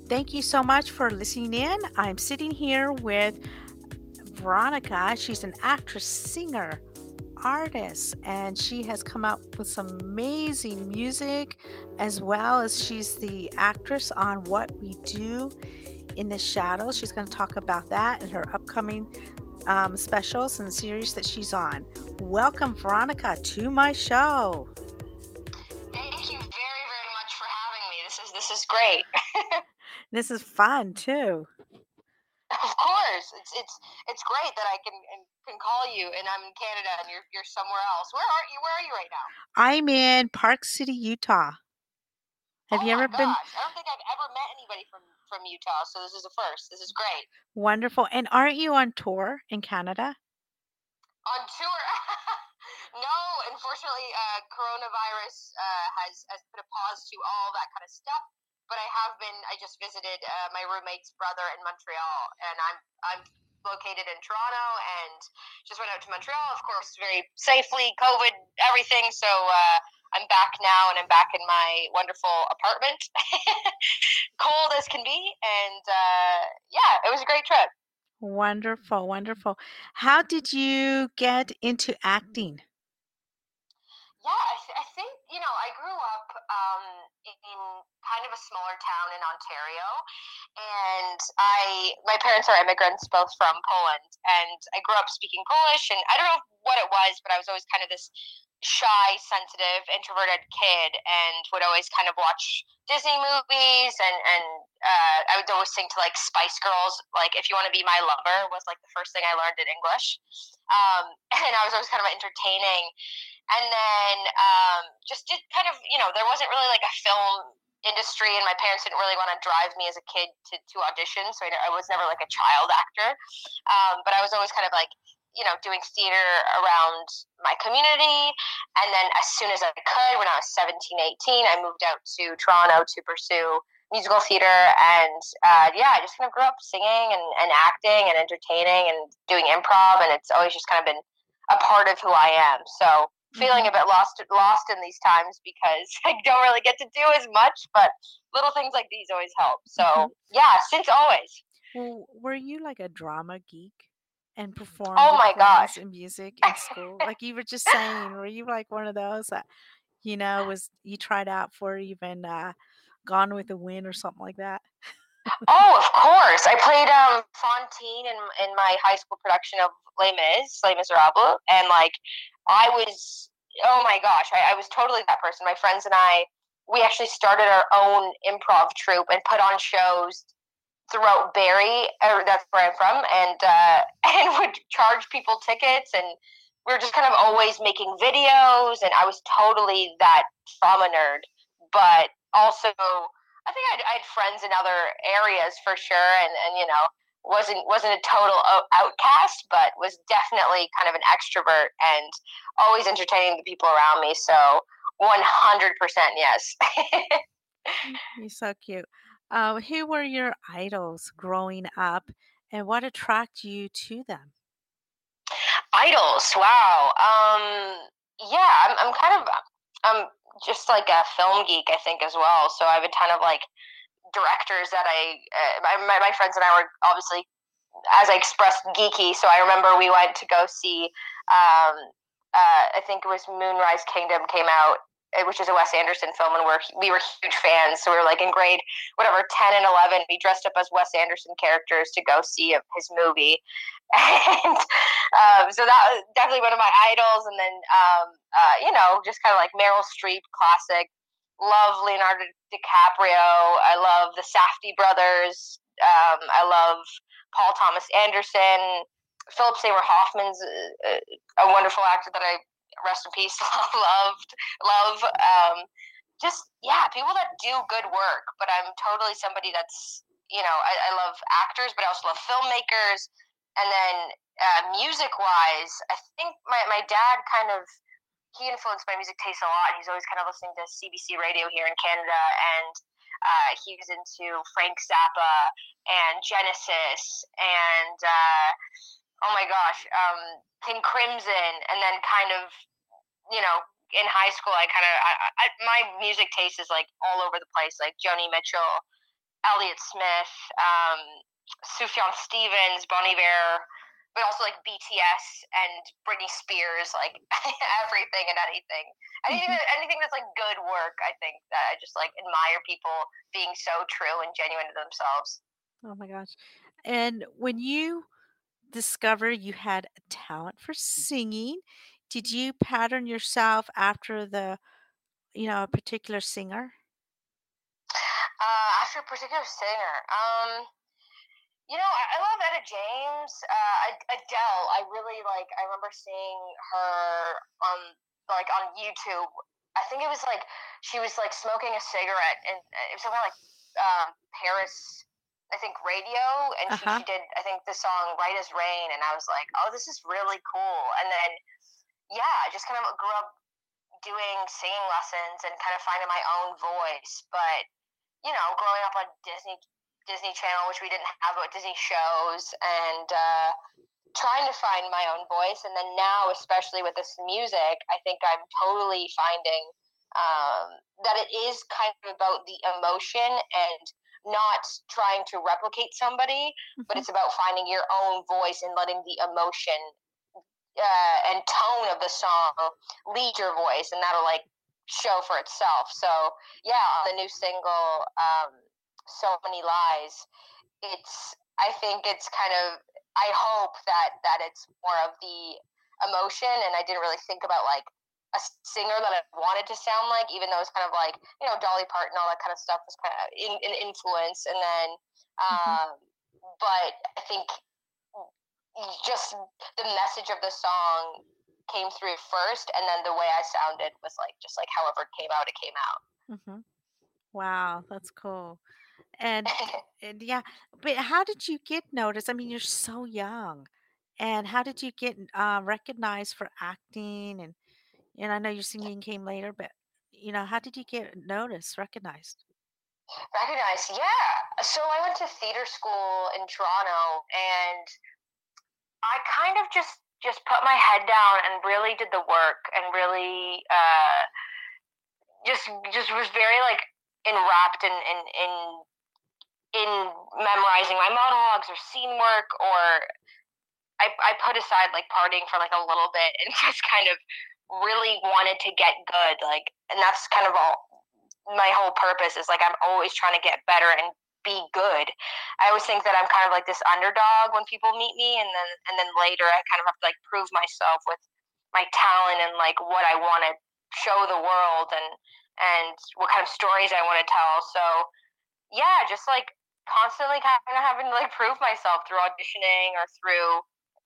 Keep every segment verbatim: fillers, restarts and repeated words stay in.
Thank you so much for listening in. I'm sitting here with Veronica. She's an actress, singer, artist, and she has come up with some amazing music as well as she's the actress on What We Do in the Shadows. She's going to talk about that and her upcoming um, specials and series that she's on. Welcome, Veronica, to my show. Thank you very, very much for having me. This is this is great. This is fun too. Of course, it's it's it's great that I can can call you, and I'm in Canada, and you're you're somewhere else. Where are you? Where are you right now? I'm in Park City, Utah. Have Oh you my ever been? gosh, I don't think I've ever met anybody from from Utah, so this is a first. This is great. Wonderful. And aren't you on tour in Canada? On tour? No, unfortunately, uh, coronavirus uh, has has put a pause to all that kind of stuff. But I have been. I just visited uh, my roommate's brother in Montreal, and I'm I'm located in Toronto, and just went out to Montreal, of course, very safely, COVID, everything. So uh, I'm back now, and I'm back in my wonderful apartment, cold as can be, and uh, yeah, it was a great trip. Wonderful, wonderful. How did you get into acting? Yeah, I, th- I think, you know, I grew up um, in kind of a smaller town in Ontario, and I my parents are immigrants, both from Poland, and I grew up speaking Polish, and I don't know what it was, but I was always kind of this shy, sensitive, introverted kid, and would always kind of watch Disney movies, and and uh, I would always sing to like Spice Girls, like "If You Want to Be My Lover" was like the first thing I learned in English, um, and I was always kind of entertaining, and then um, just did kind of, you know, there wasn't really like a film industry, and my parents didn't really want to drive me as a kid to, to audition, so I, I was never like a child actor, um, but I was always kind of like, you know, doing theater around my community. And then as soon as I could, when I was seventeen, eighteen, I moved out to Toronto to pursue musical theater. And uh, yeah, I just kind of grew up singing and, and acting and entertaining and doing improv. And it's always just kind of been a part of who I am. So feeling Hmm. a bit lost lost in these times because I don't really get to do as much, but little things like these always help. Hmm. So yeah, since always. Well, were you like a drama geek and performed Oh in my gosh. plays and music in school? Like you were just saying, were you like one of those that, you know, was you tried out for even uh, Gone with the Wind or something like that? Oh, of course. I played um Fontaine in in my high school production of Les Mis, Les Miserables, and like I was, oh my gosh, I, I was totally that person. My friends and I, we actually started our own improv troupe and put on shows throughout Barrie, or that's where I'm from, and uh, and would charge people tickets, and we were just kind of always making videos, and I was totally that trauma nerd, but also I think I'd, I had friends in other areas for sure, and and you know wasn't wasn't a total outcast, but was definitely kind of an extrovert and always entertaining the people around me. So one hundred percent yes. You're so cute. Um, who were your idols growing up, and what attracted you to them? Idols, wow. Um, yeah, I'm, I'm kind of, I'm just like a film geek, I think, as well. So I have a ton of like directors that I, uh, my, my my friends and I were obviously, as I expressed, geeky. So I remember we went to go see, um, uh, I think it was Moonrise Kingdom came out, uh, which is a Wes Anderson film, and we're we were huge fans. So we were like in grade whatever ten and eleven, we dressed up as Wes Anderson characters to go see his movie, and um, so that was definitely one of my idols. And then um, uh, you know, just kind of like Meryl Streep, classic. Love Leonardo DiCaprio. I love the Safdie brothers. Um, I love Paul Thomas Anderson. Philip Seymour Hoffman's a, a wonderful actor that I, rest in peace, loved, love. Um, just yeah, people that do good work. But I'm totally somebody that's, you know, I, I love actors, but I also love filmmakers. And then uh, music wise, I think my my dad kind of, he influenced my music taste a lot. He's always kind of listening to C B C radio here in Canada, and uh, he was into Frank Zappa and Genesis, and uh, oh my gosh, um, King Crimson, and then kind of, you know, in high school, I kind of, I, I, my music taste is like all over the place, like Joni Mitchell, Elliott Smith, um, Sufjan Stevens, Bon Iver, but also like B T S and Britney Spears, like everything and anything. Anything Mhm. that, anything that's like good work, I think that I just like admire people being so true and genuine to themselves. Oh my gosh. And when you discover you had a talent for singing, did you pattern yourself after the, you know, a particular singer? Uh, after a particular singer, um, you know, I, I love Etta James, uh, Ad- Adele. I really like. I remember seeing her on like on YouTube. I think it was like she was like smoking a cigarette, and uh, it was something like um, Paris, I think radio, and she Uh-huh. she did I think the song "Right as Rain," and I was like, oh, this is really cool. And then yeah, I just kind of grew up doing singing lessons and kind of finding my own voice. But you know, growing up on Disney Disney Channel, which we didn't have, but Disney shows, and uh, trying to find my own voice. And then now, especially with this music, I think I'm totally finding um, that it is kind of about the emotion and not trying to replicate somebody, but Mhm. it's about finding your own voice and letting the emotion uh, and tone of the song lead your voice, and that'll like show for itself. So yeah, on the new single, um, "So Many Lies," it's I think it's kind of I hope that that it's more of the emotion, and I didn't really think about like a singer that I wanted to sound like, even though it's kind of like you know Dolly Parton, all that kind of stuff was kind of in, an influence, and then. Mhm. Um, but I think just the message of the song came through first, and then the way I sounded was like just like however it came out, it came Mhm. Wow, that's cool. And out. and yeah, but how did you get noticed? I mean, you're so young. And how did you get uh, recognized for acting? And and I know your singing came later, but you know, how did you get noticed, recognized? Recognized, yeah. So I went to theater school in Toronto, and I kind of just just put my head down and really did the work and really uh, just just was very like enwrapped in in in in memorizing my monologues or scene work, or I, I put aside like partying for like a little bit and just kind of really wanted to get good. Like, and that's kind of all my whole purpose is like I'm always trying to get better and be good. I always think that I'm kind of like this underdog when people meet me, and then and then later I kind of have to like prove myself with my talent and like what I want to show the world, and and what kind of stories I want to tell. So yeah, just like constantly kind of having to like prove myself through auditioning or through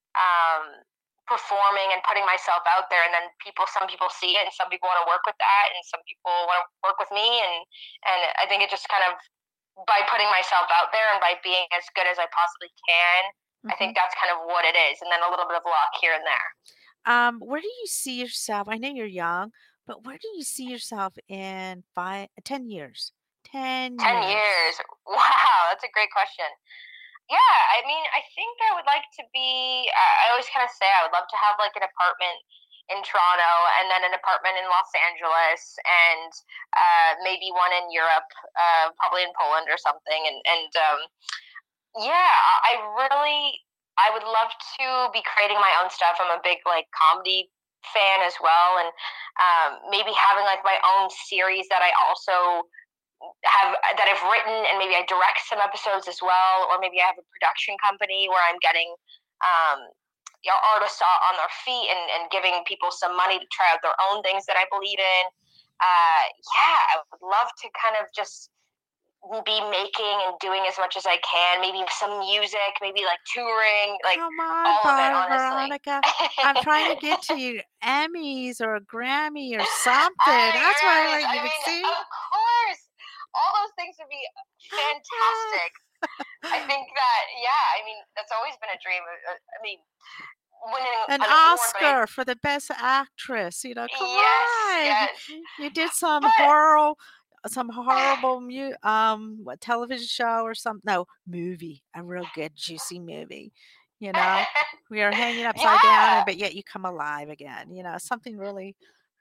um, performing and putting myself out there, and then people some people see it and some people want to work with that and some people want to work with me, and and I think it just kind of by putting myself out there and by being as good as I possibly can, I Hmm. think that's kind of what it is, and then a little bit of luck here and there. Um, where do you see yourself? I know you're young, but where do you see yourself in five, ten years? ten ten years. years. Wow, that's a great question. Yeah, I mean, I think I would like to be. I always kind of say I would love to have like an apartment in Toronto, and then an apartment in Los Angeles, and uh, maybe one in Europe, uh, probably in Poland or something. And and um, yeah, I really I would love to be creating my own stuff. I'm a big like comedy fan as well, and um, maybe having like my own series that I also have that I've written, and maybe I direct some episodes as well, or maybe I have a production company where I'm getting um, you know, artists on their feet, and, and giving people some money to try out their own things that I believe in. Uh, yeah, I would love to kind of just be making and doing as much as I can. Maybe some music, maybe like touring, like Come on, all of it, Bar- honestly. Veronica. I'm trying to get to you Emmys or a Grammy or something. That's why I Right. let I you mean, see. of course, all those things would be fantastic. I think that, yeah, I mean, that's always been a dream. Uh, uh, I mean, winning An an award, but I, Oscar for the best actress. You know, come yes, on. yes. You did some But horrible, some horrible mu- um what, television show or something. No, movie. A real good juicy movie. You know, we are hanging upside down, yeah, and but yet you come alive again. You know, something really.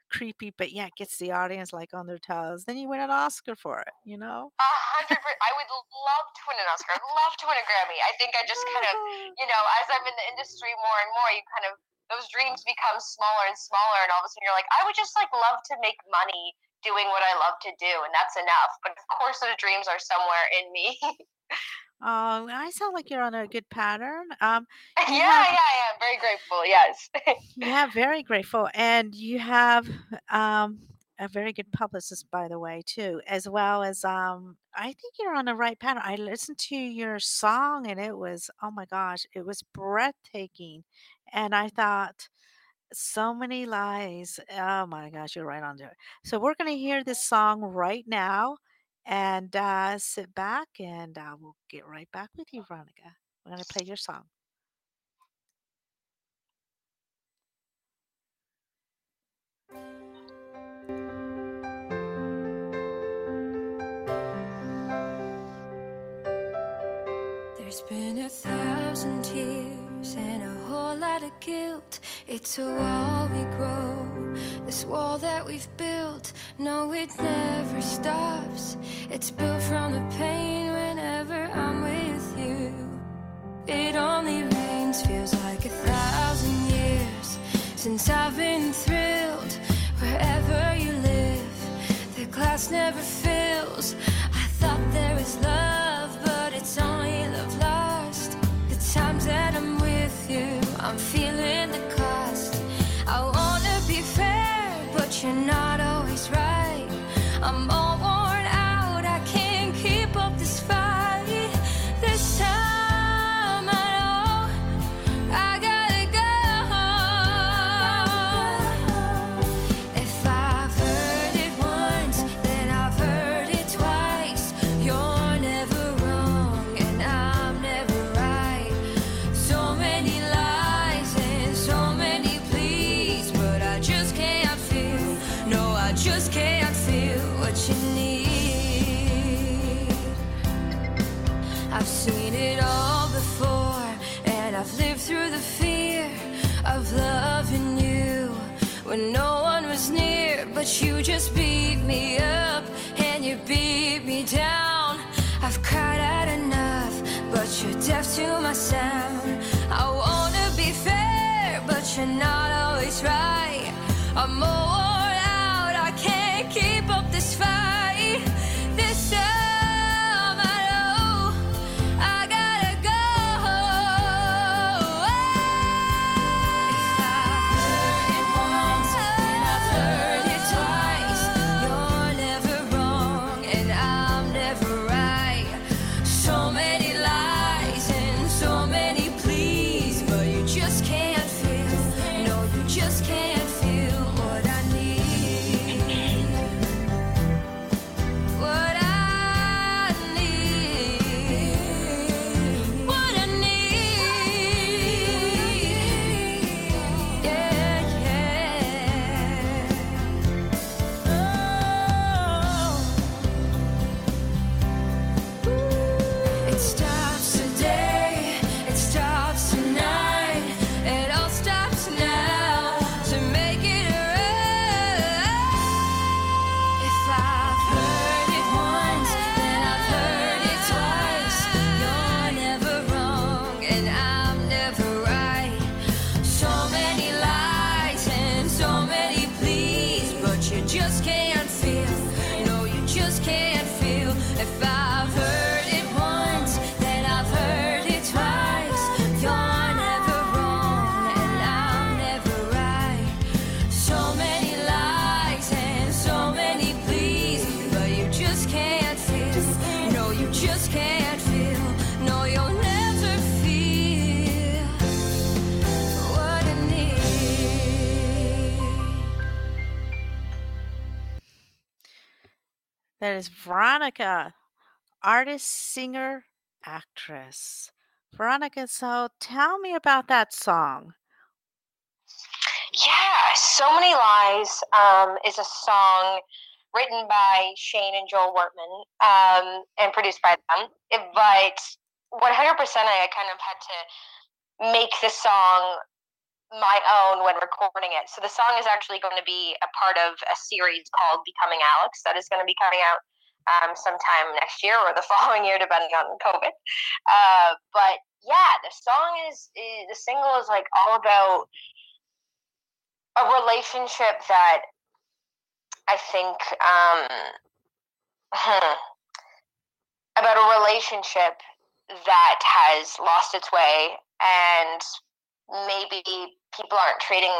creepy, but yeah, gets the audience like on their toes. Then you win an Oscar for it, you know? A hundred per I would love to win an Oscar. I'd love to win a Grammy. I think I just kind of, you know, as I'm in the industry more and more, you kind of those dreams become smaller and smaller, and all of a sudden you're like, I would just like love to make money doing what I love to do, and that's enough. But of course, those dreams are somewhere in me. Oh, I sound like you're on a good pattern. Um, you Yeah, have yeah, I am very grateful. Yes. Yeah, very grateful. And you have um, a very good publicist, by the way, too, as well as um, I think you're on the right pattern. I listened to your song and it was, oh my gosh, it was breathtaking. And I thought, so many lies. Oh my gosh, you're right on there. So we're going to hear this song right now and uh, sit back and uh, we'll get right back with you, Veronica. We're going to play your song. There's been a thousand tears and a whole lot of guilt. It's a wall we grow, this wall that we've built. No, it never stops. It's built from the pain whenever I'm with you. It only rains, feels like a thousand years since I've been thrilled. Wherever you live, the glass never fills. I thought there was love, but it's only love lost. The times that I'm with you, I'm feeling the cost. I wanna be fair, but you're not always right. I'm all worn out, I can't keep up this fight. This time I know I gotta go. If I've heard it once, then I've heard it twice. You're never wrong and I'm never right. So many lies and so many pleas, but I just can't feel, no, I just can't feel what you need. I've seen it all before, and I've lived through the fear of loving you when no one was near. But you just beat me up and you beat me down. I've cried out enough, but you're deaf to my sound. I wanna be fair, but you're not always right. I'm all worn out, I can't keep up this fight. This time I know I gotta go. If I've heard it once, then I've heard it twice. You're never wrong and I'm never right. So many lies and so many pleas, but you just can't feel, no, you just can't feel what I need. What I need. What I need. Yeah, yeah. Oh. It stops today, it stops tonight, it all stops now to make it right. If I've heard it once, then I've heard it twice. You're never wrong and I'm never right. So many lies and so many pleas, but you just can't feel, no, you just can't feel. If I've heard it once, then I've heard it twice. You're never wrong and I'm never right. So many lies and so many pleas, but you just can't feel, no, you just can't feel, no, you'll never feel what I need. That is Veronica, artist, singer, actress. Veronica, so tell me about that song. Yeah, So Many Lies um, is a song written by Shane and Joel Wortman um, and produced by them. It, but one hundred percent I kind of had to make the song my own when recording it. So the song is actually going to be a part of a series called Becoming Alex that is going to be coming out um, sometime next year or the following year, depending on COVID. Uh, but yeah, the song is, is the single is like all about a relationship that I think um, about a relationship that has lost its way, and maybe people aren't treating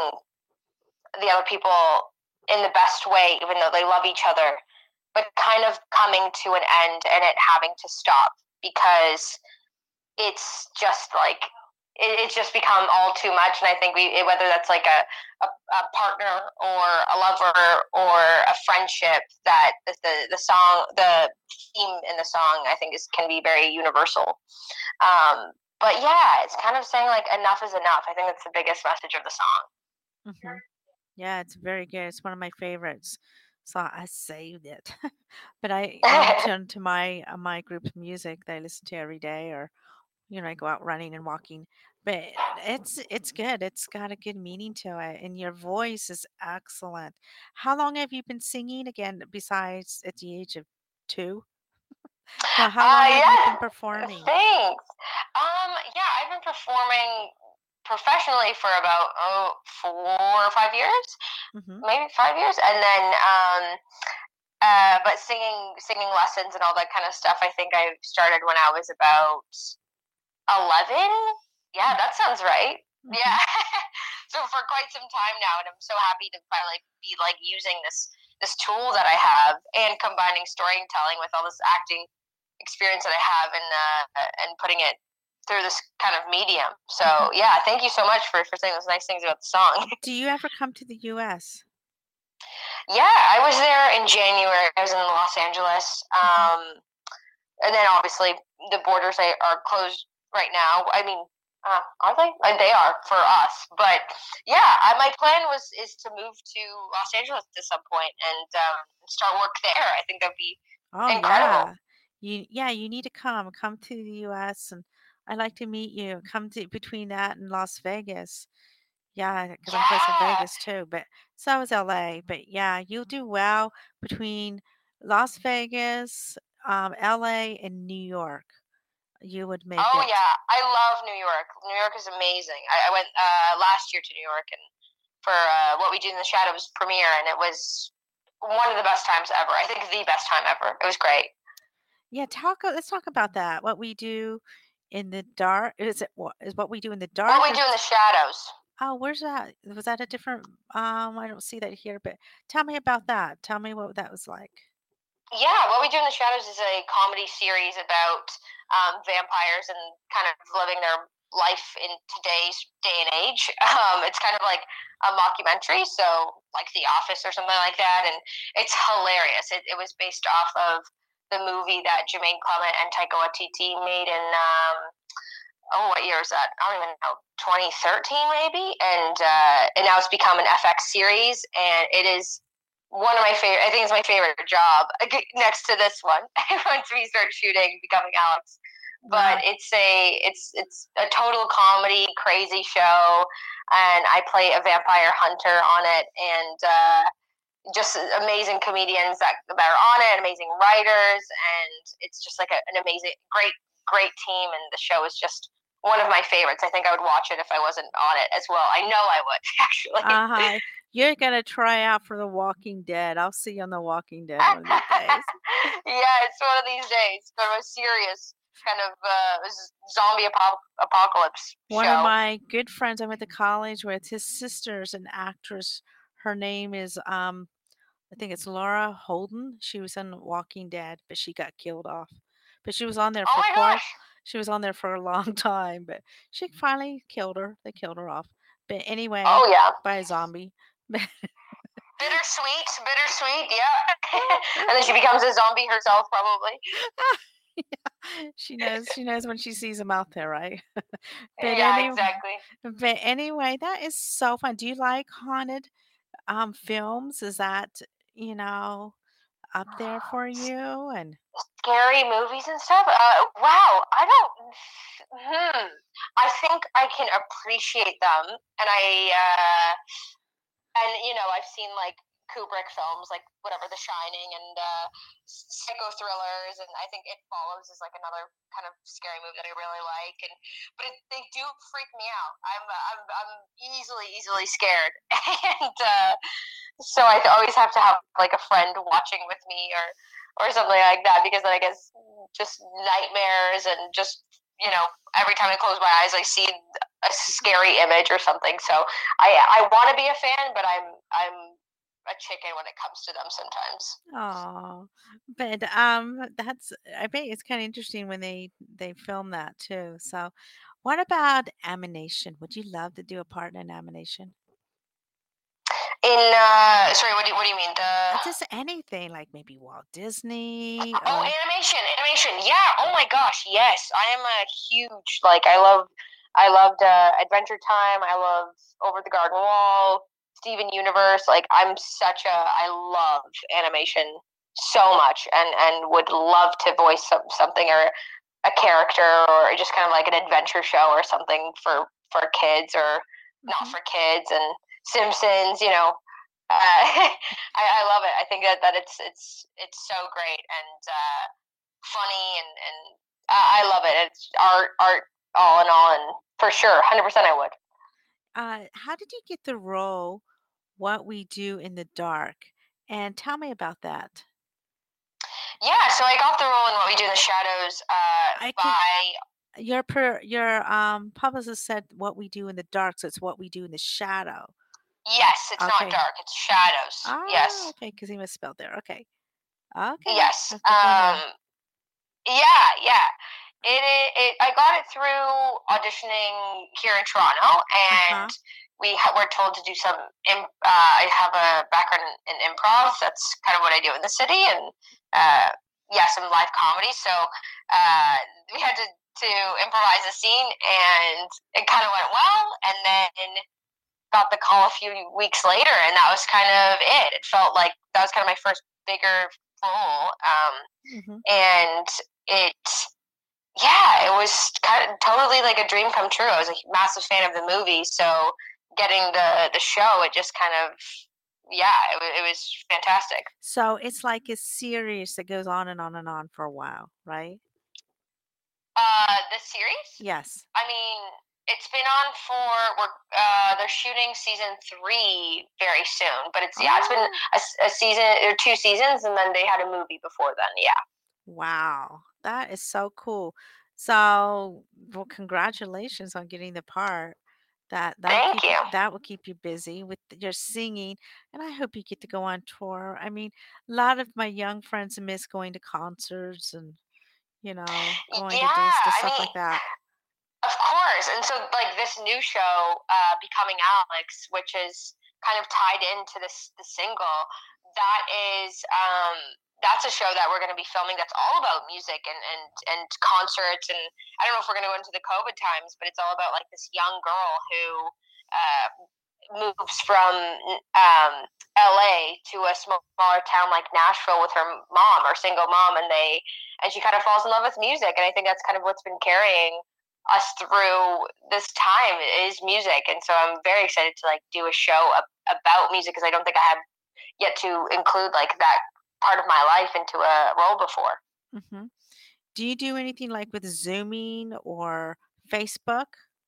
the other people in the best way, even though they love each other, but kind of coming to an end and it having to stop because it's just like it, it's just become all too much. And I think we, whether that's like a, a, a partner or a lover or a friendship, that the, the the song, the theme in the song, I think is can be very universal. Um, but yeah, it's kind of saying like enough is enough. I think that's the biggest message of the song. Hmm. Yeah, it's very good. It's one of my favorites. So I saved it. But I add it to, to my uh, my group of music that I listen to every day, or you know, I go out running and walking. But it's it's good. It's got a good meaning to it, and your voice is excellent. How long have you been singing again? Besides at the age of two, no, how Uh, long have you been yeah, performing? thanks. Um, yeah, I've been performing professionally for about oh four or five years, Hmm. maybe five years, and then um, uh, but singing singing lessons and all that kind of stuff. I think I started when I was about eleven. Yeah, that sounds right. Hmm. Yeah. So for quite some time now, and I'm so happy to finally be like using this this tool that I have and combining storytelling with all this acting experience that I have, and uh, and putting it through this kind of medium. Hmm. So yeah, thank you so much for for saying those nice things about the song. Do you ever come to the U S? Yeah, I was there in January. I was in Los Angeles, Hmm. um, and then obviously the borders are are closed right now. I mean, uh, are they? Uh, They are for us. But yeah, I, my plan was is to move to Los Angeles at some point and um, start work there. I think that'd be Oh incredible. yeah. You yeah, you need to come. Come to the U S and I'd like to meet you. Come to between that and Las Vegas. Yeah, because I'm close to Yeah. Vegas too, but so is L A. But yeah, you'll do well between Las Vegas, um, L A, and New York. You would make Oh it. yeah, I love New York. New York is amazing. I, I went uh, last year to New York and for uh, What We Do in the Shadows premiere, and it was one of the best times ever. I think the best time ever. It was great. Yeah, talk. Let's talk about that. What we do in the dark is it what is what we do in the What dark We or Do in the Shadows. oh, where's that? Was that a different um, I don't see that here, but tell me about that. Tell me what that was like. Yeah, What We Do in the Shadows is a comedy series about um, vampires and kind of living their life in today's day and age. Um, it's kind of like a mockumentary, so like The Office or something like that, and it's hilarious. It, it was based off of the movie that Jermaine Clement and Taika Waititi made in um, oh, what year is that? I don't even know, twenty thirteen maybe, and uh, and now it's become an F X series, and it is one of my favorite. I think it's my favorite job next to this one. Once we start shooting, Becoming Alex, but Wow. it's a it's it's a total comedy, crazy show, and I play a vampire hunter on it, and uh, just amazing comedians that that are on it, amazing writers, and it's just like a, an amazing, great, great team, and the show is just one of my favorites. I think I would watch it if I wasn't on it as well. I know I would actually. Uh-huh. You're gonna try out for The Walking Dead. I'll see you on The Walking Dead one of these days. Yeah, it's one of these days. Kind of a serious kind of uh, zombie apo- apocalypse One of show. my good friends I went to college with, his sister's an actress. Her name is um I think it's Laura Holden. She was in Walking Dead, but she got killed off. But she was on there Oh for my quite gosh! she was on there for a long time, but she finally killed her. They killed her off. But anyway, Oh yeah, by a zombie. bittersweet, bittersweet. Yeah, and then she becomes a zombie herself, probably. She knows she knows when she sees him out there, right? But Yeah, anyway, exactly. but anyway, that is so fun. Do you like haunted um films? Is that, you know, up there for you? And Scary movies and stuff. Uh, wow, I don't. Hmm. I think I can appreciate them, and I uh, and you know I've seen like Kubrick films, like whatever, The Shining and uh, psycho thrillers, and I think It Follows is like another kind of scary movie that I really like. And but it, they do freak me out. I'm I'm I'm easily easily scared, and uh, so I always have to have like a friend watching with me or or something like that because then I guess just nightmares and just you know every time I close my eyes I see a scary image or something. So I I want to be a fan, but I'm I'm a chicken when it comes to them sometimes. oh, but um, that's I bet it's kind of interesting when they they film that too. So, what about animation? Would you love to do a part in animation? In uh, sorry, what do you, what do you mean? Uh, The Just anything like maybe Walt Disney oh, or animation, animation. Yeah. Oh my gosh, yes. I am a huge like. I love, I loved uh, Adventure Time. I love Over the Garden Wall, Steven Universe. Like I'm such a. I love animation so much, and and would love to voice some, something or a character or just kind of like an adventure show or something for for kids or not hmm for kids and Simpsons. You know, uh, I, I love it. I think that, that it's it's it's so great and uh, funny and and I I love it. It's art art all in all and for sure, hundred percent I would. uh, how did you get the role What We Do in the Dark? And tell me about that. Yeah, so I got the role in What We Do in the Shadows uh, I can by your per your um publicist said what we do in the dark, so it's what we do in the shadow. yes, it's not Okay. dark, it's shadows. Ah, Yes, okay, because he misspelled there. Okay. Okay. yes. That's good to Um, know. yeah, yeah. It, it, it I got it through auditioning here in Toronto, and Uh-huh. we ha- were told to do some. Imp- uh, I have a background in, in improv. That's kind of what I do in the city, and uh, yeah, some live comedy. So uh, we had to to improvise a scene, and it kind of went well. And then got the call a few weeks later, and that was kind of it. It felt like that was kind of my first bigger role, um, hmm and it yeah, it was kind of totally like a dream come true. I was a massive fan of the movie, so getting the the show, it just kind of yeah, it, wa- it was fantastic. So it's like a series that goes on and on and on for a while, right? Uh, the series, Yes. I mean, it's been on for we're uh they're shooting season three very soon, but it's yeah, it's been Oh, a, s- a season or two seasons, and then they had a movie before then. Yeah, wow. That is so cool. So, well, congratulations on getting the part. That that'll thank keep you. that will keep you busy with your singing, and I hope you get to go on tour. I mean, a lot of my young friends miss going to concerts and, you know, Y- going to Yeah, this to I stuff mean, like that. of course. And so, like this new show, uh, Becoming Alex, which is kind of tied into this the single, that is um, that's a show that we're going to be filming. That's all about music and and and concerts. And I don't know if we're going to go into the COVID times, but it's all about like this young girl who uh, moves from um, L A to a smaller town like Nashville with her mom, her single mom, and they and she kind of falls in love with music. And I think that's kind of what's been carrying us through this time is music. And so I'm very excited to like do a show ab- about music because I don't think I have yet to include like that part of my life into a role before. hmm Do you do anything like with Zooming or Facebook?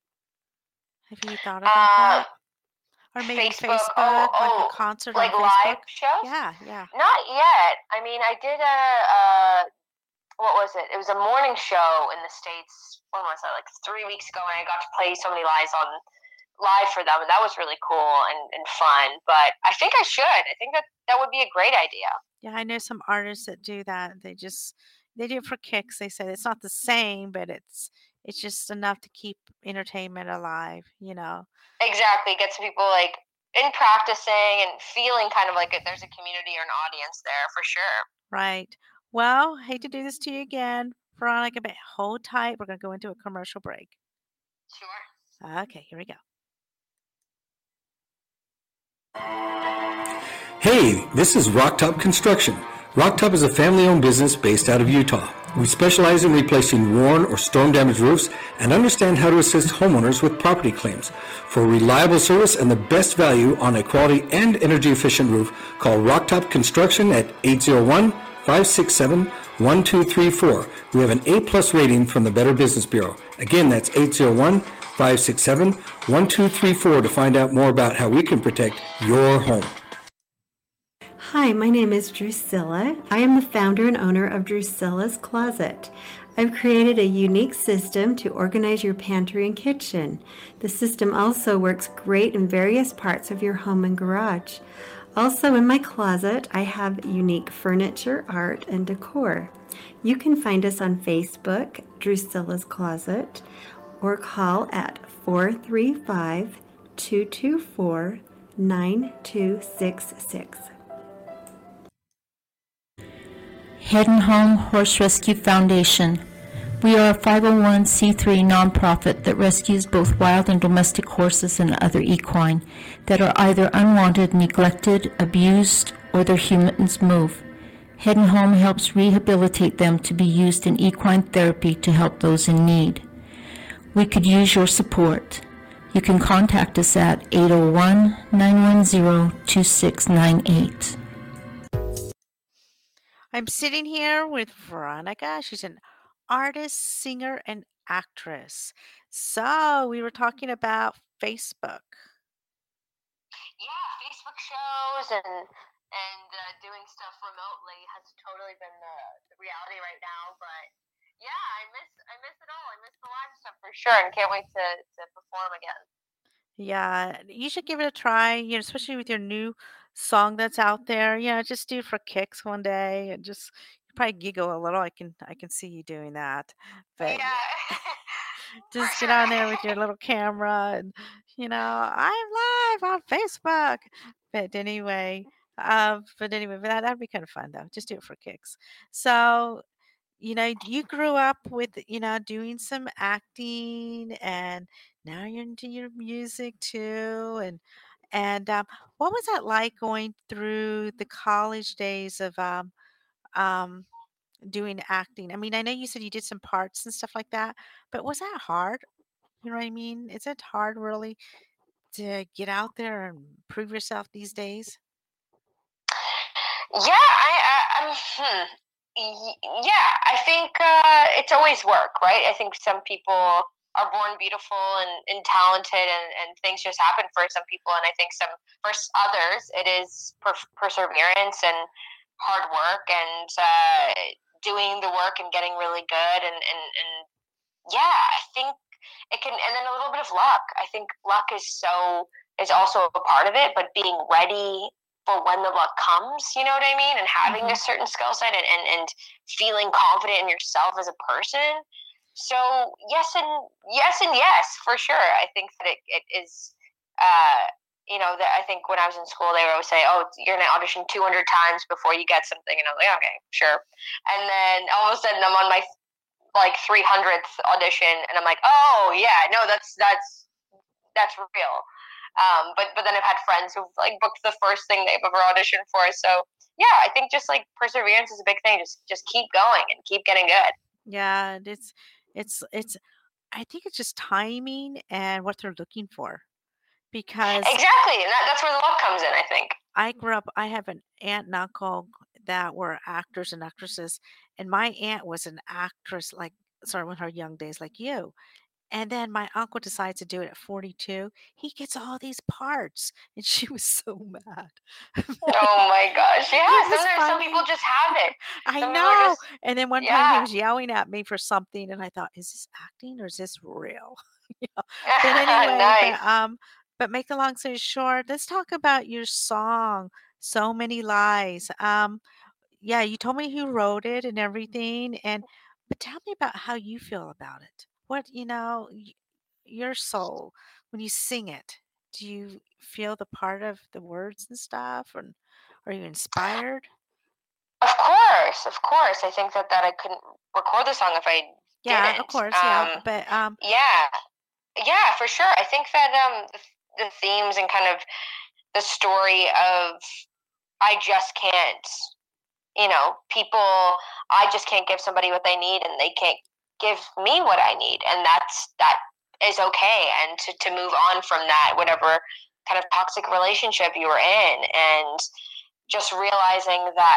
Have you thought about Uh, that? Or maybe Facebook. Oh, Facebook, like a oh, concert on like live Facebook? shows? Yeah, yeah. Not yet. I mean, I did a, uh, what was it? It was a morning show in the States. When was that? Like three weeks ago, and I got to play so many lives on live for them, and that was really cool and, and fun. But I think I should. I think that that would be a great idea. Yeah, I know some artists that do that. They just they do it for kicks. They say it's not the same, but it's it's just enough to keep entertainment alive, you know. Exactly. Get some people like in practicing and feeling kind of like it, there's a community or an audience there for sure. Right. Well, hate to do this to you again, Veronica, but hold tight. We're gonna go into a commercial break. Sure. Okay, here we go. Hey, this is Rocktop Construction. Rocktop is a family-owned business based out of Utah. We specialize in replacing worn or storm-damaged roofs and understand how to assist homeowners with property claims. For reliable service and the best value on a quality and energy-efficient roof, call Rocktop Construction at eight zero one, five six seven, one two three four. We have an A-plus rating from the Better Business Bureau. Again, that's eight zero one, five six seven, one two three four to find out more about how we can protect your home. Hi, my name is Drusilla. I am the founder and owner of Drusilla's Closet. I've created a unique system to organize your pantry and kitchen. The system also works great in various parts of your home and garage. Also in my closet, I have unique furniture, art, and decor. You can find us on Facebook, Drusilla's Closet, or call at four three five, two two four, nine two six six. Head and Home Horse Rescue Foundation. We are a five oh one c three nonprofit that rescues both wild and domestic horses and other equine that are either unwanted, neglected, abused, or their humans move. Head and Home helps rehabilitate them to be used in equine therapy to help those in need. We could use your support. You can contact us at eight oh one, nine one zero, two six nine eight. I'm sitting here with Veronica. She's an artist, singer, and actress. So we were talking about Facebook. Yeah, Facebook shows and and uh, doing stuff remotely has totally been the, the reality right now. But yeah, I miss I miss it all. I miss the live stuff for sure, and can't wait to to perform again. Yeah, you should give it a try, you know, especially with your new song that's out there. Yeah, just do it for kicks one day and just you probably giggle a little. I can I can see you doing that. But Yeah, for just get on there with sure. your little camera and you know, I'm live on Facebook. But anyway, uh, but anyway, but that, that'd be kind of fun though. Just do it for kicks. So, you know, you grew up with, you know, doing some acting and now you're into your music too. And and um, what was that like going through the college days of um, um, doing acting? I mean, I know you said you did some parts and stuff like that, but was that hard? You know what I mean? Is it hard really to get out there and prove yourself these days? Yeah, I, I I'm hmm. Y- yeah, I think uh, it's always work, right? I think some people are born beautiful and, and talented, and, and things just happen for some people. And I think some for s- others, it is per- perseverance and hard work and uh, doing the work and getting really good. And, and, and yeah, I think it can, and then a little bit of luck. I think luck is so is also a part of it, but being ready for when the luck comes, you know what I mean? And having Hmm. a certain skill set and, and, and feeling confident in yourself as a person. So yes and yes and yes, for sure. I think that it, it is, uh, you know, that I think when I was in school, they would always say, oh, you're going to audition two hundred times before you get something. And I was like, okay, sure. And then all of a sudden I'm on my like three hundredth audition and I'm like, oh yeah, no, that's, that's, that's real. Um, but but then I've had friends who've like booked the first thing they've ever auditioned for. So yeah, I think just like perseverance is a big thing. Just just keep going and keep getting good. Yeah, and it's it's it's I think it's just timing and what they're looking for because Exactly, and that, that's where the luck comes in. I think. I grew up, I have an aunt and uncle that were actors and actresses, and my aunt was an actress, like, sorry, in her young days, like you. And then my uncle decides to do it at forty-two. He gets all these parts, and she was so mad. Oh my gosh, yeah. It was Sometimes some people funny. just have it. I Some people are know. just And then one time he yeah. was yelling at me for something, and I thought, is this acting or is this real? You know? But anyway, Nice. but um, but make the long story short, let's talk about your song, So Many Lies. Um, yeah, you told me who wrote it and everything, and but tell me about how you feel about it. What, you know, y- your soul when you sing it. Do you feel the part of the words and stuff, and are you inspired? Of course, of course. I think that that I couldn't record the song if I Yeah, of didn't. course, yeah, Um, but um, yeah, yeah, for sure. I think that um the, the themes and kind of the story of I just can't you know, people, I just can't give somebody what they need and they can't give me what I need. And that's, that is okay. And to, to move on from that, whatever kind of toxic relationship you were in, and just realizing that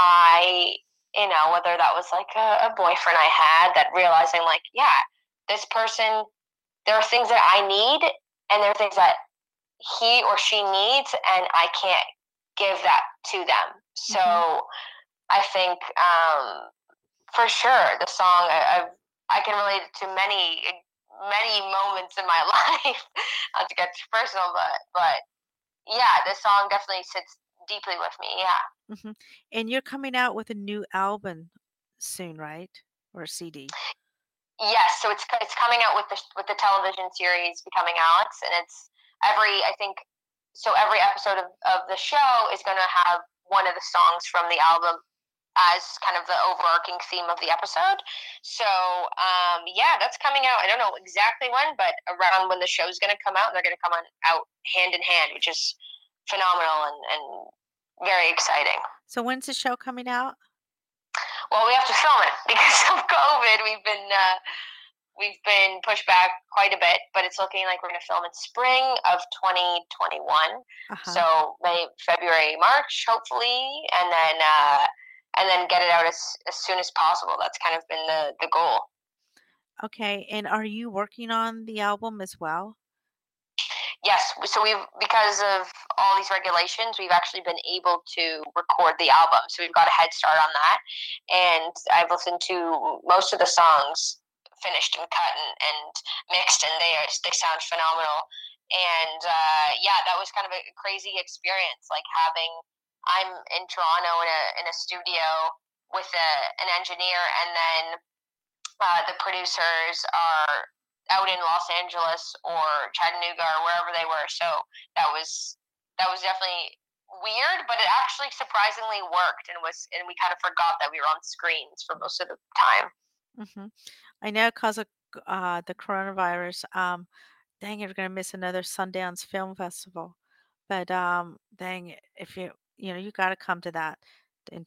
I, you know, whether that was like a, a boyfriend I had, that realizing like, yeah, this person, there are things that I need and there are things that he or she needs, and I can't give that to them. So Mhm. I think um, for sure the song, I, I I can relate it to many many moments in my life. Not to get too personal, but but yeah, this song definitely sits deeply with me. Yeah. Mhm. And you're coming out with a new album soon, right? Or a C D? Yes, so it's it's coming out with the with the television series Becoming Alex, and it's every, I think, so every episode of, of the show is going to have one of the songs from the album as kind of the overarching theme of the episode. So um, yeah, that's coming out. I don't know exactly when, but around when the show's going to come out, they're going to come on out hand in hand, which is phenomenal and, and very exciting. So when's the show coming out? Well, we have to film it because of COVID. We've been uh, we've been pushed back quite a bit, but it's looking like we're going to film in spring of twenty twenty-one. Uh-huh. So May, February, March, hopefully, and then uh, and then get it out as as soon as possible. That's kind of been the the goal. Okay. And are you working on the album as well? Yes, so we've, because of all these regulations, we've actually been able to record the album. So we've got a head start on that, and I've listened to most of the songs finished and cut and, and mixed, and they are, they sound phenomenal. And uh, yeah, that was kind of a crazy experience. Like having, I'm in Toronto in a in a studio with a, an engineer, and then uh, the producers are out in Los Angeles or Chattanooga or wherever they were. So that was that was definitely weird, but it actually surprisingly worked, and was and we kind of forgot that we were on screens for most of the time. Hmm. I know because of uh, the coronavirus, um, dang, you're going to miss another Sundance Film Festival. But um, dang, it, if you, you know, you got to come to that in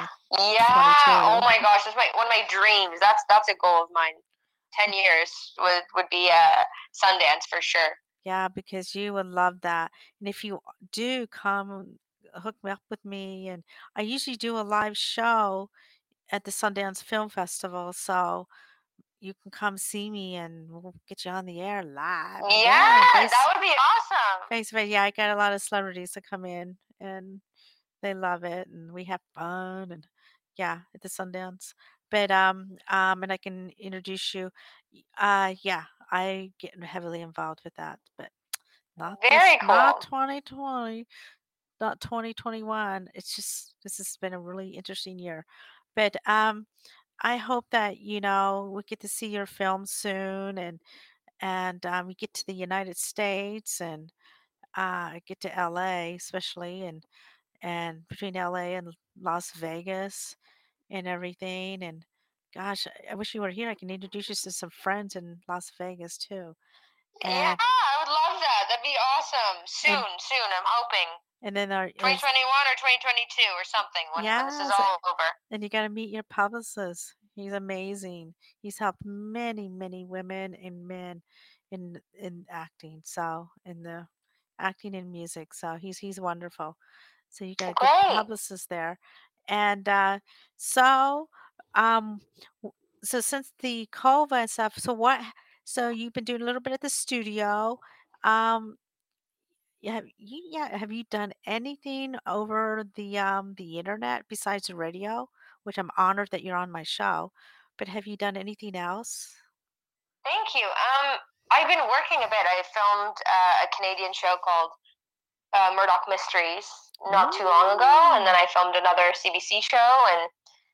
Yeah. Oh twenty twenty-two. my gosh, that's my one of my dreams. That's that's a goal of mine. Ten years would would be uh, Sundance for sure. Yeah, because you would love that. And if you do come, hook me up with me. And I usually do a live show at the Sundance Film Festival, so you can come see me and we'll get you on the air live. Yeah, Yeah, that face would be awesome. face to face. Yeah, I got a lot of celebrities that come in and they love it, and we have fun, and yeah, at the Sundance. But um um and I can introduce you. y- Uh yeah, I get heavily involved with that, but not this, Very not cool. twenty twenty, not twenty twenty-one. It's just this has been a really interesting year. But um I hope that, you know, we get to see your film soon, and and um, we get to the United States, and uh, get to L A especially, and and between L A and Las Vegas and everything. And gosh, I I wish you were here. I can introduce you to some friends in Las Vegas too. Yeah, And I would love that. That'd be awesome. and Soon, soon. I'm hoping and then our twenty is twenty-one or twenty twenty-two or something when when this is yes, all over. and you got to meet your publicist. He's amazing. He's helped many, many women and men in in acting. So in the acting and music. So he's he's wonderful. So you got a good Great. publicist there. And uh, so um w- so since the COVID and stuff, so what so you've been doing a little bit at the studio. Um yeah, have you yeah, have you done anything over the um the internet besides the radio? Which I'm honored that you're on my show, but have you done anything else? Thank you. Um, I've been working a bit. I filmed uh, a Canadian show called uh, Murdoch Mysteries not too long ago, and then Ooh. I filmed another C B C show, and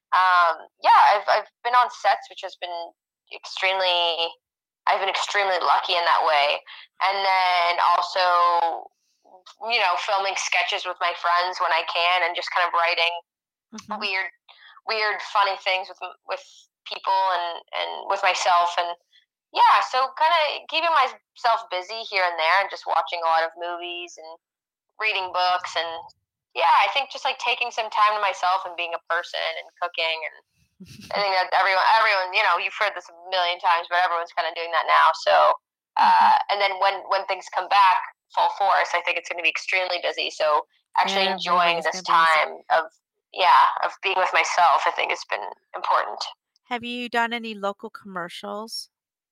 um, yeah, I've I've been on sets, which has been extremely. I've been extremely lucky in that way, and then also, you know, filming sketches with my friends when I can, and just kind of writing Hmm. weird, weird, funny things with with people and and with myself, and yeah, so kind of keeping myself busy here and there, and just watching a lot of movies and reading books and yeah, I think just like taking some time to myself and being a person and cooking, and I think that everyone, everyone, you know, you've heard this a million times, but everyone's kind of doing that now. So, uh, and then when when things come back full force, I think it's going to be extremely busy. So, actually enjoying Everybody's this gonna be busy. time of yeah of being with myself, I think has been important. Have you done any local commercials?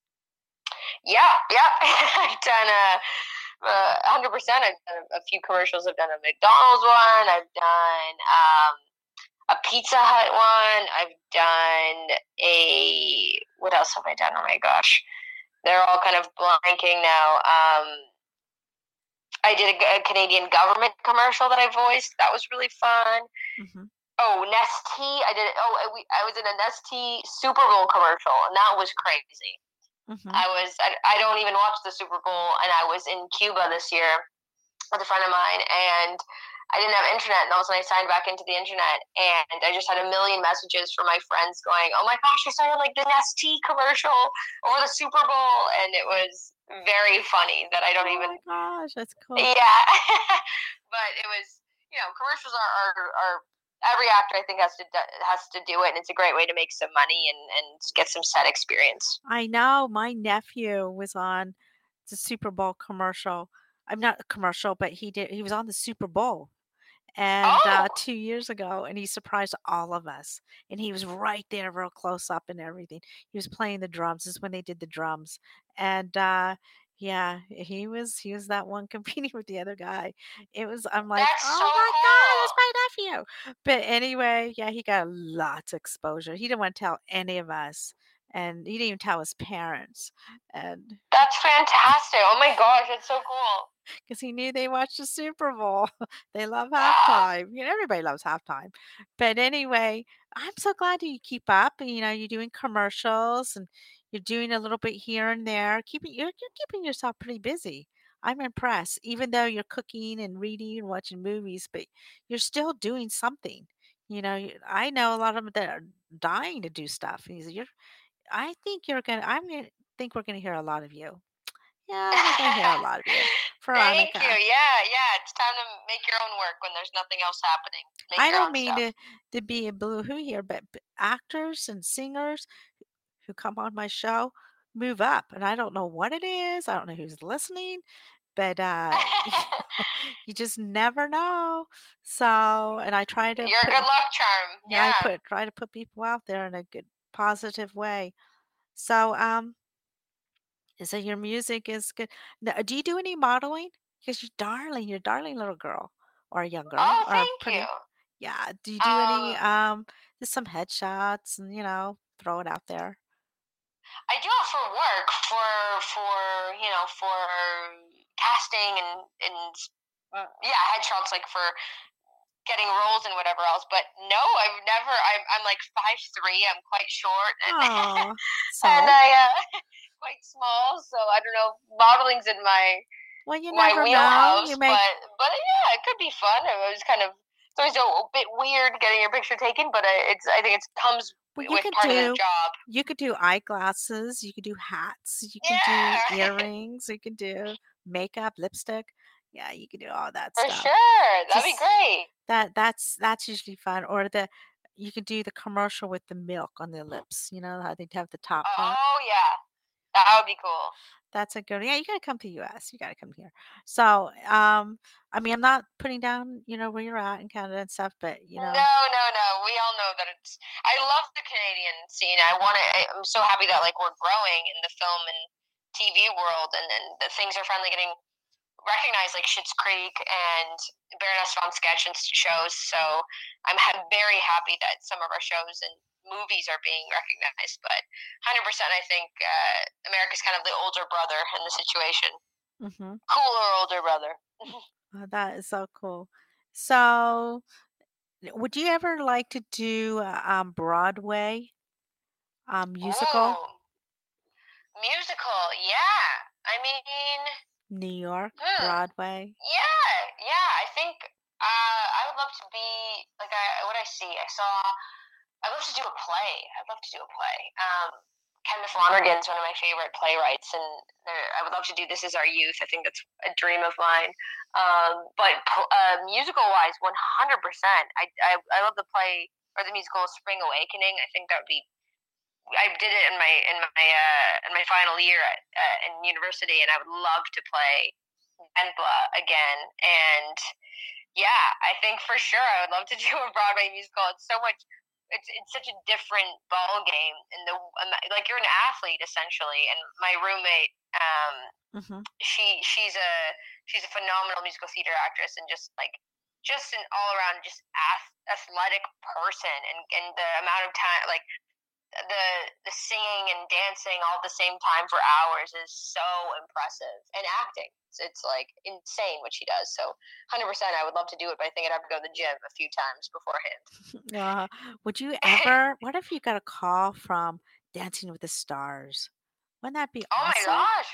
Yeah, yeah, I've done a. Uh, one hundred percent. I've done a few commercials. I've done a McDonald's one. I've done um, a Pizza Hut one. I've done a what else have I done? Oh my gosh, they're all kind of blanking now. Um, I did a, a Canadian government commercial that I voiced. That was really fun. Hmm. Oh, Nestea. I did. Oh, I, we, I was in a Nestea Super Bowl commercial, and that was crazy. Hmm. I was. I, I don't even watch the Super Bowl, and I was in Cuba this year with a friend of mine, and I didn't have internet, and all of a sudden I signed back into the internet, and I just had a million messages from my friends going, "Oh my gosh, I saw like the Nestea commercial over the Super Bowl," and it was very funny that I don't Oh even. my gosh, that's cool. Yeah, but it was. You know, commercials are, are, are every actor I think has to do, has to do it, and it's a great way to make some money and, and get some set experience. I know my nephew was on the Super Bowl commercial. I'm not a commercial, but he did. He was on the Super Bowl, and uh, Oh, two years ago, and he surprised all of us. And he was right there, real close up, and everything. He was playing the drums. This is when they did the drums, and uh, yeah, he was he was that one competing with the other guy. It was. I'm like, that's so oh my god, that's cool. my nephew. But anyway, yeah, he got lots of exposure. He didn't want to tell any of us, and he didn't even tell his parents, and That's fantastic. Oh my gosh, that's so cool. because he knew they watched the Super Bowl. They love Yeah. halftime. You know, everybody loves halftime. But anyway, I'm so glad that you keep up. You know, you're doing commercials and you're doing a little bit here and there. Keeping you're you're keeping yourself pretty busy. I'm impressed, even though you're cooking and reading and watching movies, but you're still doing something. You know, you- I know a lot of them that are dying to do stuff. You- You're, I think you're gonna. I'm gonna think we're gonna hear a lot of you. Yeah, we're gonna hear a lot of you, Thank you. Veronica. Yeah, yeah. It's time to make your own work when there's nothing else happening. Make I your don't own mean stuff. to to be a boo-hoo here, but b- actors and singers who come on my show move up, and I don't know what it is. I don't know who's listening, but uh, you just never know. So, and I try to You're a put, good luck charm. yeah, I Yeah. put try to put people out there in a good, positive way. So, um, so your music is good. Now, do you do any modeling? Because you're darling, you're a darling little girl, or a young girl, Oh, or a thank you. pretty. Yeah. Do you do any Um, um just some headshots and you know, throw it out there? I do it for work, for for you know, for casting and and mm, yeah, headshots like for getting roles and whatever else. But no, I've never. I'm I'm like five three. I'm quite short, and Oh, and so I uh, quite small. So I don't know. Modeling's in my well, you my never know. You wheelhouse, may but but yeah, it could be fun. It was kind of it's always a bit weird getting your picture taken, but I- it's I think it comes well, you with could part of the do job. you could do eyeglasses, you could do hats, you can do Yeah, earrings, you can do makeup, lipstick. Yeah, you can do all that for stuff. sure. That'd be Just great. that that's that's usually fun. Or the you could do the commercial with the milk on their lips. You know how they have the top part. Oh yeah, that would be cool. That's a good. Yeah, you gotta come to U S. You gotta come here. So, um, I mean, I'm not putting down, you know, where you're at in Canada and stuff, but you No, know, no, no. We all know that it's. I love the Canadian scene. I want to. I'm so happy that like we're growing in the film and T V world, and then the things are finally getting recognized, like Schitt's Creek and Baroness von Sketch and shows. So I'm ha- very happy that some of our shows and movies are being recognized. But one hundred percent, I think uh, America's kind of the older brother in the situation. hmm Cooler older brother. that is so cool. So, would you ever like to do uh, um Broadway um musical, Ooh, musical. Yeah. I mean, New York, hmm. Broadway? Yeah, yeah. I think uh, I would love to be like I what I see. I saw. I'd love to do a play. I'd love to do a play. Um, Kenneth Lonergan's one of my favorite playwrights, and I would love to do This Is Our Youth. I think that's a dream of mine. Um, but uh, musical-wise, one hundred percent. I, I I love the play or the musical Spring Awakening. I think that would be. I did it in my in my uh, in my final year at, uh, in university, and I would love to play Embla again. And yeah, I think for sure I would love to do a Broadway musical. It's so much. It's it's such a different ball game, and the like you're an athlete essentially. And my roommate, um, Mm-hmm. she she's a she's a phenomenal musical theater actress, and just like just an all around just ath- athletic person, and and the amount of time like the the singing and dancing all at the same time for hours is so impressive, and acting. It's, it's like insane what she does. So one hundred percent I would love to do it, but I think I'd have to go to the gym a few times beforehand. Uh, would you ever? What if you got a call from Dancing with the Stars? Wouldn't that be Oh my awesome? gosh.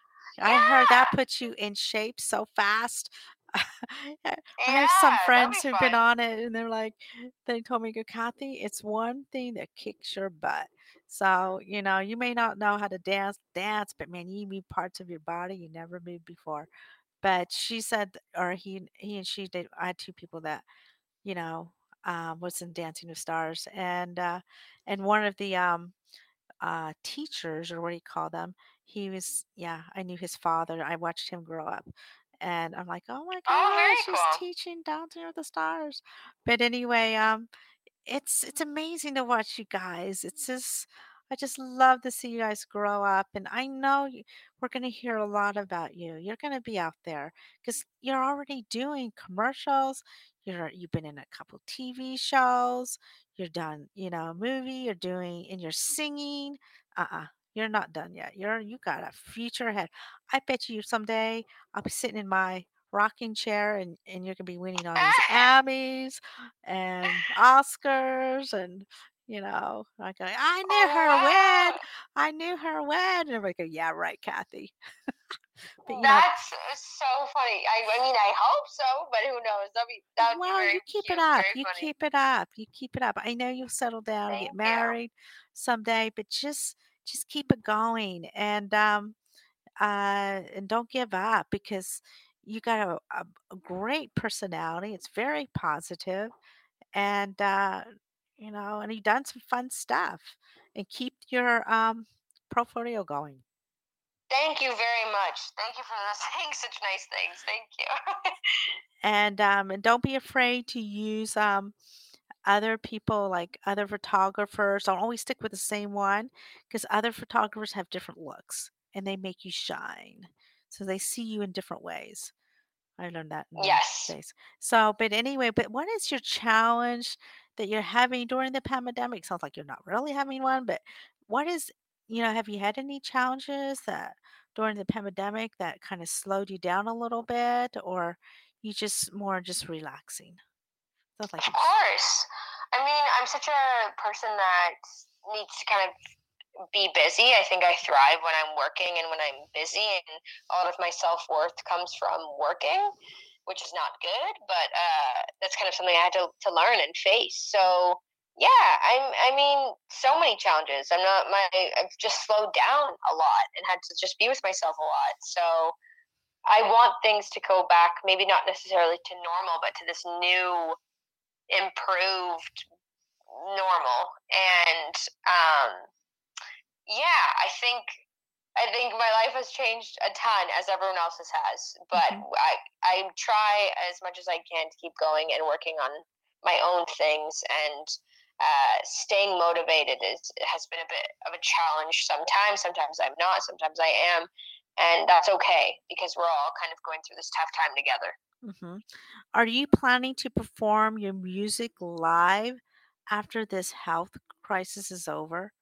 I heard that Yeah. puts you in shape so fast. I Yeah, have some that'd friends be who've been fun. on it, and they're like, they told me, "Go, Kathy, it's one thing that kicks your butt." So, you know, you may not know how to dance, dance, but man, you move parts of your body you never moved before. But she said, or he, he and she did. I had two people that, you know, um, was in Dancing with Stars, and uh, and one of the um, uh, teachers, or what do you call them? He was, yeah, I knew his father. I watched him grow up. And I'm like, oh my Oh, gosh, very she's cool. teaching Dancing with the Stars. But anyway, um, it's it's amazing to watch you guys. It's just I just love to see you guys grow up, and I know you, we're going to hear a lot about you. You're going to be out there because you're already doing commercials. You're you've been in a couple T V shows. You're done, you know, a movie. You're doing and you're singing. Uh-uh, you're not done yet. You're you got a future ahead. I bet you someday I'll be sitting in my rocking chair and and you're gonna be winning all these Emmys and Oscars and you know, like I, I knew Oh, her when wow. I knew her when and everybody go, yeah, right, Kathy. But you know, That's so funny. I, I mean, I hope so, but who knows? That'd be that would be well, very you keep it cute, up. very You funny. keep it up. You keep it up. I know you'll settle down and get Thank you. married someday, but just just keep it going and um uh and don't give up because you got a, a, a great personality. It's very positive and uh you know, and you've done some fun stuff and keep your um portfolio going. Thank you very much. Thank you for saying such nice things. Thank you. And um and don't be afraid to use um other people like other photographers. Don't always stick with the same one because other photographers have different looks and they make you shine. So they see you in different ways. I learned that in the Yes. States. So, but anyway, but what is your challenge that you're having during the pandemic? Sounds like you're not really having one, but what is, you know, have you had any challenges that during the pandemic that kind of slowed you down a little bit, or you just more just relaxing? Sounds like Of you're just, course. I mean, I'm such a person that needs to kind of be busy. I think I thrive when I'm working and when I'm busy, and a lot of my self worth comes from working, which is not good. But uh, that's kind of something I had to to learn and face. So yeah, I'm. I mean, so many challenges. I'm not my. I've just slowed down a lot and had to just be with myself a lot. So I want things to go back, maybe not necessarily to normal, but to this new, improved normal. And um, yeah, I think I think my life has changed a ton, as everyone else's has. But Mhm. I I try as much as I can to keep going and working on my own things, and uh, staying motivated is has been a bit of a challenge sometimes. Sometimes I'm not. Sometimes I am, and that's okay because we're all kind of going through this tough time together. Mhm. Are you planning to perform your music live after this health crisis is over?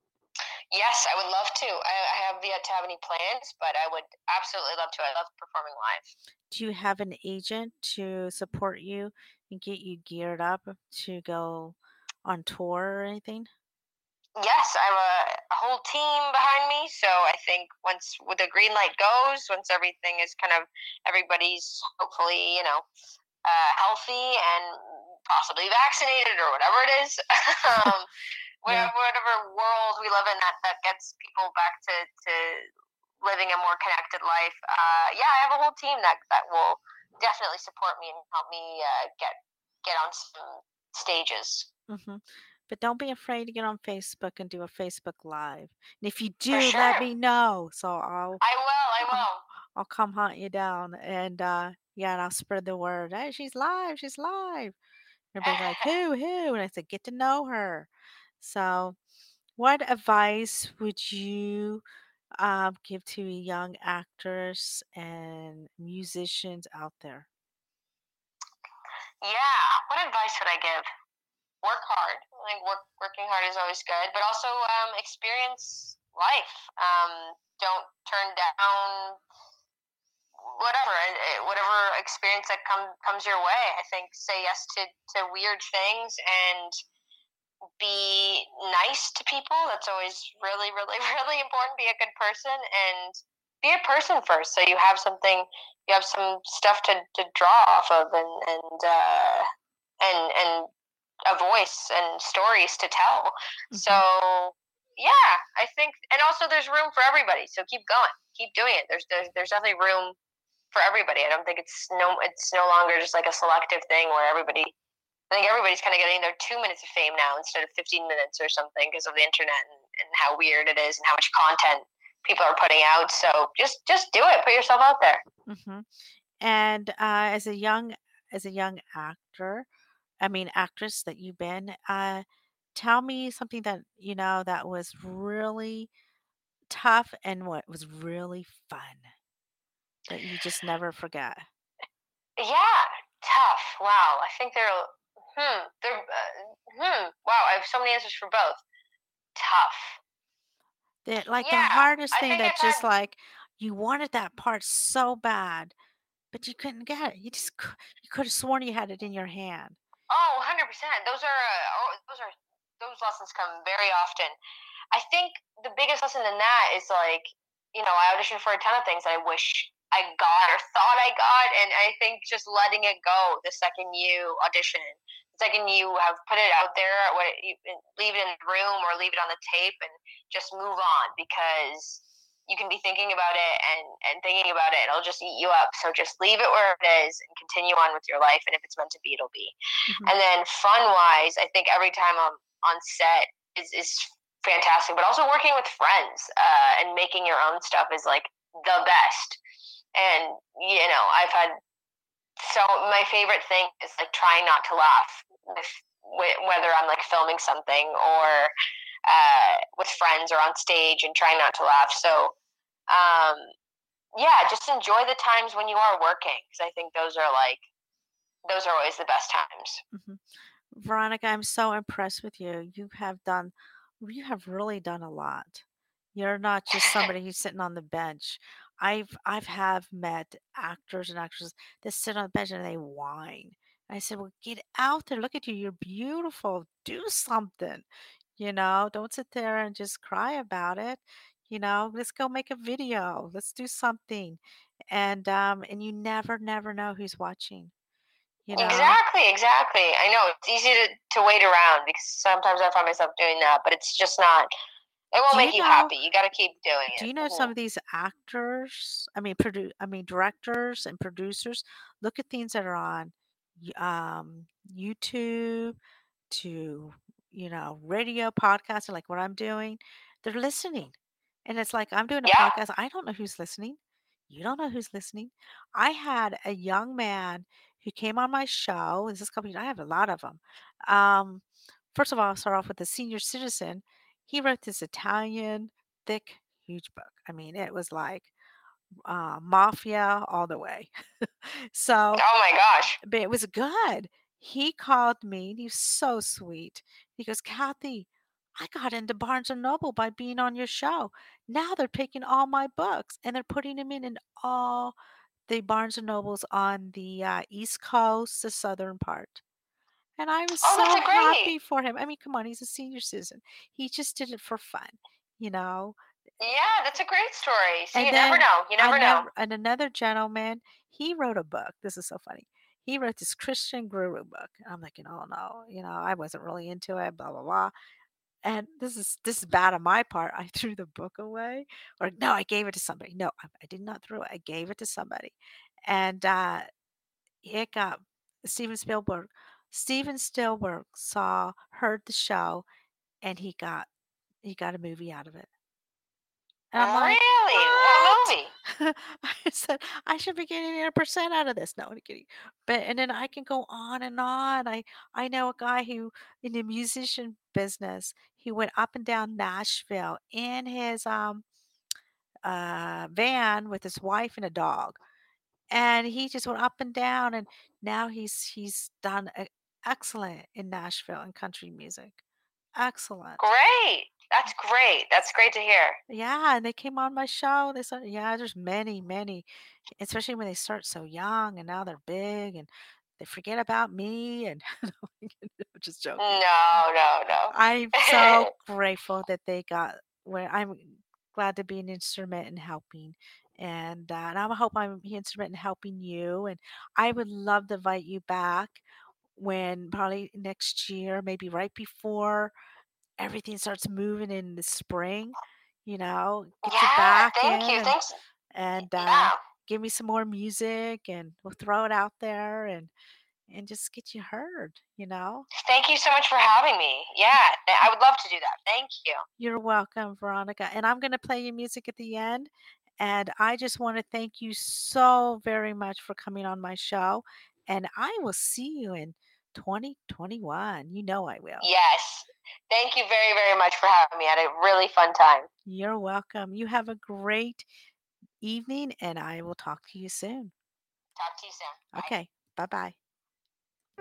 Yes, I would love to. I, I have yet to have any plans, but I would absolutely love to. I love performing live. Do you have an agent to support you and get you geared up to go on tour or anything? Yes, I have a, a whole team behind me. So I think once with the green light goes, once everything is kind of everybody's hopefully, you know, uh, healthy and possibly vaccinated or whatever it is, um, Yeah. whatever world we live in that that gets people back to to living a more connected life. Uh, yeah, I have a whole team that that will definitely support me and help me uh, get get on some stages. hmm But don't be afraid to get on Facebook and do a Facebook Live. And if you For do, let sure. me know. So I'll I will. I I'll, will. I'll come hunt you down. And uh, yeah, and I'll spread the word. Hey, she's live. She's live. Everybody's like, who, who? And I said, get to know her. So, what advice would you um, give to young actors and musicians out there? Yeah. What advice would I give? Work hard. I think work, working hard is always good, but also um, experience life. Um, don't turn down whatever uh, whatever experience that come, comes your way. I think say yes to, to weird things and be nice to people. That's always really, really, really important. Be a good person and be a person first. So you have something, you have some stuff to, to draw off of and and uh, and and a voice and stories to tell. hmm So yeah, I think, and also there's room for everybody. So keep going, keep doing it. There's there's there's definitely room for everybody. I don't think it's no it's no longer just like a selective thing where everybody. I think everybody's kind of getting their two minutes of fame now instead of fifteen minutes or something because of the internet and, and how weird it is and how much content people are putting out. So just just do it. Put yourself out there. hmm And uh, as a young as a young actor, I mean actress that you've been, uh, tell me something that you know that was really tough and what was really fun that you just never forget. Yeah, tough. Wow. I think they're hmm they're uh, hmm wow. I have so many answers for both. Tough. The, like the Yeah, hardest I thing think that I've had. just like you wanted that part so bad, but you couldn't get it. You just cou- you could have sworn you had it in your hand. Oh, one hundred percent. Those are uh, oh, those are those lessons come very often. I think the biggest lesson in that is like, you know, I auditioned for a ton of things that I wish I got or thought I got, and I think just letting it go the second you audition, the second you have put it out there, what you leave it in the room or leave it on the tape, and just move on because you can be thinking about it and and thinking about it, it'll just eat you up. So just leave it where it is and continue on with your life, and if it's meant to be, it'll be. hmm And then fun wise, I think every time I'm on set is is fantastic, but also working with friends uh, and making your own stuff is like the best. And you know, I've had so my favorite thing is like trying not to laugh with, with whether I'm like filming something or uh, with friends or on stage and trying not to laugh. So um, yeah, just enjoy the times when you are working because I think those are like those are always the best times. hmm Veronica, I'm so impressed with you. You have done, you have really done a lot. You're not just somebody who's sitting on the bench. I've I've have met actors and actresses that sit on the bench and they whine. I said, well, get out there. Look at you. You're beautiful. Do something. You know, don't sit there and just cry about it. You know, let's go make a video. Let's do something. And um, and you never, never know who's watching. You know. Exactly, exactly. I know it's easy to, to wait around because sometimes I find myself doing that, but it's just not. It won't Do you make you know? happy. You got to keep doing Do it. you know some Mhm. of these actors? I mean, produ- I mean, directors and producers. Look at things that are on y- um, YouTube to you know radio podcasting, like what I'm doing. They're listening, and it's like I'm doing a Yeah. podcast. I don't know who's listening. You don't know who's listening. I had a young man who came on my show. This is a couple. I have a lot of them. Um, first of all, I'll start off with the senior citizen. He wrote this Italian thick, huge book. I mean, it was like uh, mafia all the way. So, Oh my gosh. but it was good. He called me and he was so sweet. He goes, Kathy, I got into Barnes and Noble by being on your show. Now they're taking all my books and they're putting them in in all the Barnes and Nobles on the uh, East Coast, the southern part. And I was Oh, that's so a great. happy for him. I mean, come on, he's a senior citizen. He just did it for fun, you know. Yeah, that's a great story. So And you never then know. You never know. another and another gentleman, he wrote a book. This is so funny. He wrote this Christian guru book. I'm like, oh no, you know, I wasn't really into it, blah blah blah. And this is this is bad on my part. I threw the book away, or no, I gave it to somebody. No, I, I did not throw it. I gave it to somebody, and uh, it got Steven Spielberg. Steven Spielberg saw, heard the show, and he got he got a movie out of it. And I'm like, Really? what? What movie? I said I should be getting a percent out of this. No, I'm kidding. But and then I can go on and on. I I know a guy who in the musician business, he went up and down Nashville in his um uh van with his wife and a dog. And he just went up and down, and now he's he's done e- excellent in Nashville and country music. Excellent. Great. That's great. That's great to hear. Yeah, and they came on my show. They said, yeah, there's many, many, especially when they start so young and now they're big and they forget about me. And I'm just joking. No, no, no. I'm so grateful that they got where I'm glad to be an instrument in helping. And, uh, and I hope I'm an instrument in helping you. And I would love to invite you back when probably next year, maybe right before everything starts moving in the spring, you know, get you Yeah, back thank in you. and Thanks. and uh, Yeah. give me some more music, and we'll throw it out there and and just get you heard, you know. Thank you so much for having me. Yeah, th- I would love to do that. Thank you. You're welcome, Veronica. And I'm going to play you music at the end. And I just want to thank you so very much for coming on my show. And I will see you in twenty twenty-one. You know I will. Yes. Thank you very, very much for having me. I had a really fun time. You're welcome. You have a great evening, and I will talk to you soon. Talk to you soon. Bye. Okay. Bye bye.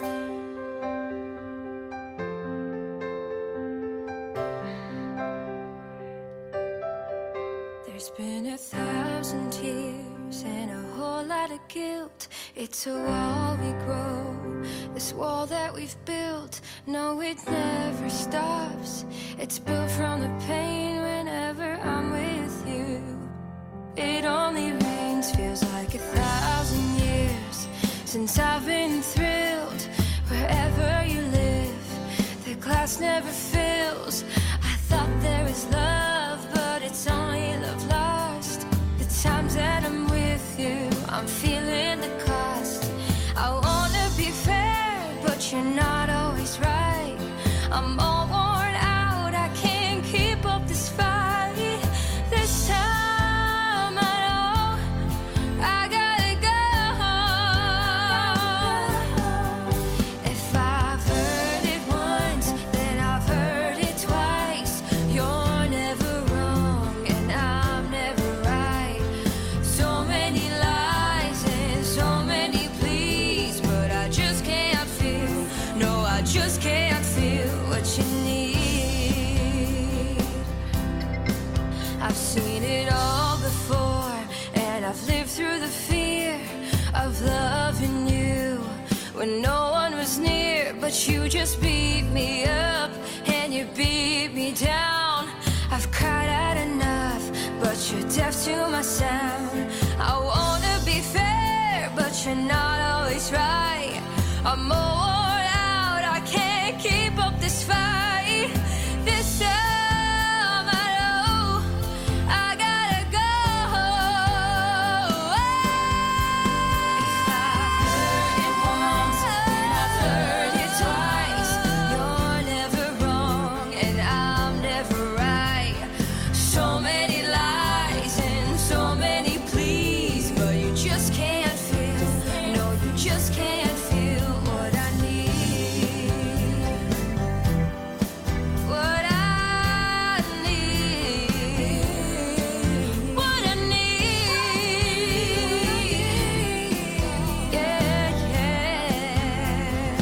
There's been a thousand tears and a whole lot of guilt. It's a wall we grow, this wall that we've built. No, it never stops. It's built from the pain whenever I'm with you. It only rains, feels like a thousand years since I've been thrilled. Wherever you live, the glass never fills. I thought there was love, but it's only love lost. The times that I'm with you, I'm feeling the cost. I wanna be fair, but you're not always right. I'm all worn out, I can't keep up this fight. This time I know I gotta go. If I've heard it once, then I've heard it twice. You're never wrong and I'm never right. So many lies and so many pleas, but I just can't feel, no, I just can't feel what you need. I've seen it all before, and I've lived through the fear of loving you when no one was near, but you just beat me up and you beat me down. I've cried out enough, but you're deaf to my sound. I wanna be fair, but you're not always right. I'm all worn out, I can't keep up this fight. This time I know I gotta go. If I've heard it once, then I've heard it twice. You're never wrong and I'm never right. So many lies and so many pleas, but you just can't feel, no, you just can't feel what I need. What I need. What I need. Yeah, yeah.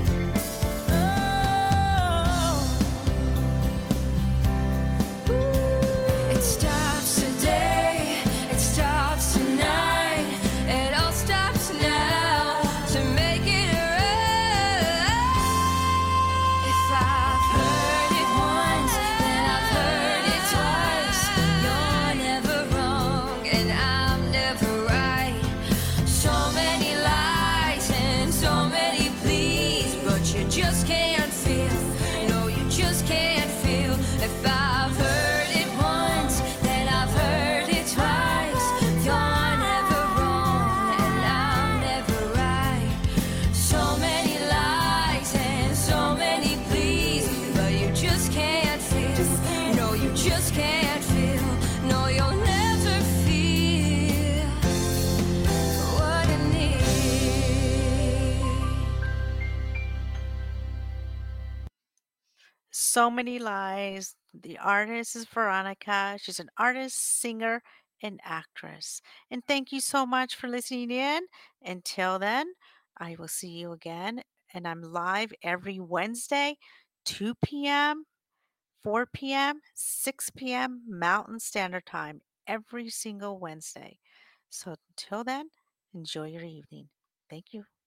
Oh. It stops today, it stops tonight, it all stops now to make it right. If I've heard it once, then I've heard it twice. You're never wrong and I'm never right. So many lies and so many pleas, but you just can't feel, no, you just can't feel just can't feel. No, you'll never feel what I need. So Many Lies. The artist is Veronica. She's an artist, singer, and actress. And thank you so much for listening in. Until then, I will see you again. And I'm live every Wednesday, two p.m., four p.m., six p.m. Mountain Standard Time, every single Wednesday. So until then, enjoy your evening. Thank you.